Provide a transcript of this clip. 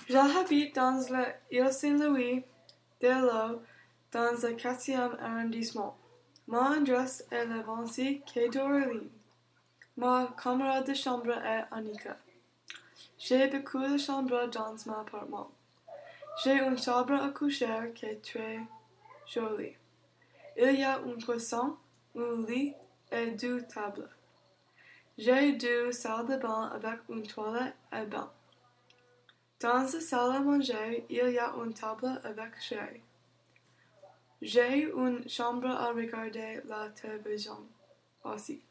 J'habite dans l'île Saint-Louis de l'Eau, dans le 4e arrondissement. Mon adresse est le 26 quai d'Orléans. Ma camarade de chambre est Annika. J'ai beaucoup de chambres dans mon appartement. J'ai une chambre à coucher qui est très jolie. Il y a un coussin, un lit et 2 tables. J'ai 2 salles de bain avec une toilette et bain. Dans la salle à manger, il y a une table avec chaise. J'ai une chambre à regarder la télévision aussi.